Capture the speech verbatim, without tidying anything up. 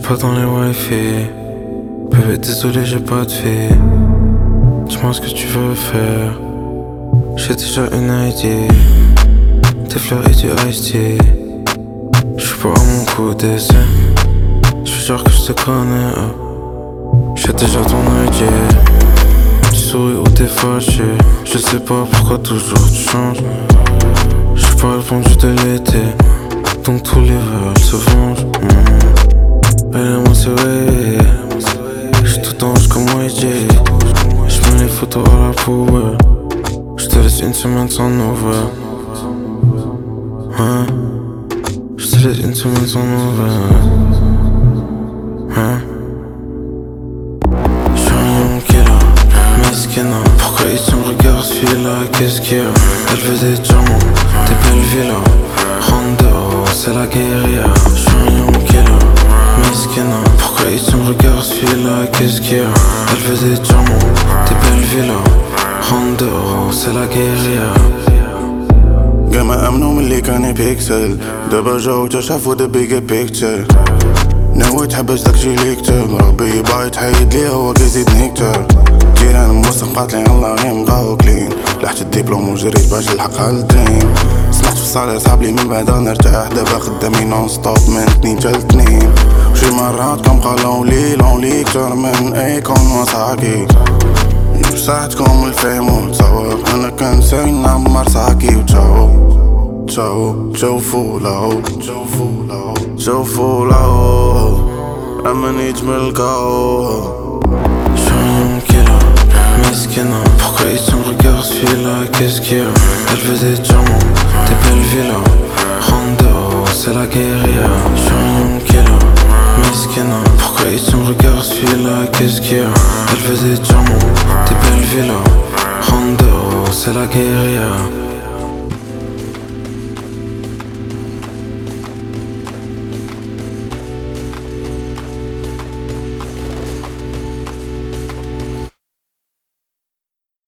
pas dans les wifi. Bébé désolé j'ai pas de fille. Dis-moi ce que tu veux faire. J'ai déjà une idée. Tes fleurs et du iced tea. J'suis pas à mon coup d'essai. J'suis genre que j'te connais oh. J'ai déjà ton idée. Tu souris ou t'es fâché. Je sais pas pourquoi toujours tu changes. J'suis pas répondu de l'été. Donc tous les veulent se vengent mmh. Elle et moi c'est way. J'suis tout en rouge comme Y J. J'mets les photos à la poubelle. J'te laisse une semaine sans nouvelles hein? J'te laisse une semaine sans nouvelles hein? J'suis un young killer, mesquina. Pourquoi ils me regardent celui-là, qu'est-ce qu'il y a? Elle veut des diamants, des belles villas. Rondo, c'est la guérilla. J'suis un young killer, mesquina. Pourquoi ils me regardent celui-là, qu'est-ce qu'il y a? Elle veut des diamants, des belles villas. Rondo, c'est la guérilla. قاما امنوا من اللي كان بيكسل دابا جاو تشافوا ذا بيج بيكتشر ناوي تحبس داكشي اللي كتب ربي باغي تحيد ليا هو كيزيدني كتر جيران موسم قاتلين الله غير مقاوكلين لحت الدبلوم وجريت باش نلحق على الدريم سمعت في الصالة صحابلي من بعدا نرتاح دابا خدامي نون ستوب من تنين تا لتنين وشي مرات كنبقى لونلي لونلي كتر من ايكون وصاكي ساعتكم الفيمون تصور انا كنسى نعمر ساكي وتشاو تشاو تشاو فولاو تشاو فولاو تشاو فولاو اما نجم الكاو. J'suis un young killer, mesquina. Pourquoi ils me regardent celui-là, qu'est-ce qu'il y a? Elle veut des diamants, des belles villas. Rondo, c'est la guérilla. J'suis un young killer, mesquina. Pourquoi ils me regardent celui-là, qu'est-ce qu'il y a? Elle veut des diamants, des belles villas. Rondo, c'est la guérilla.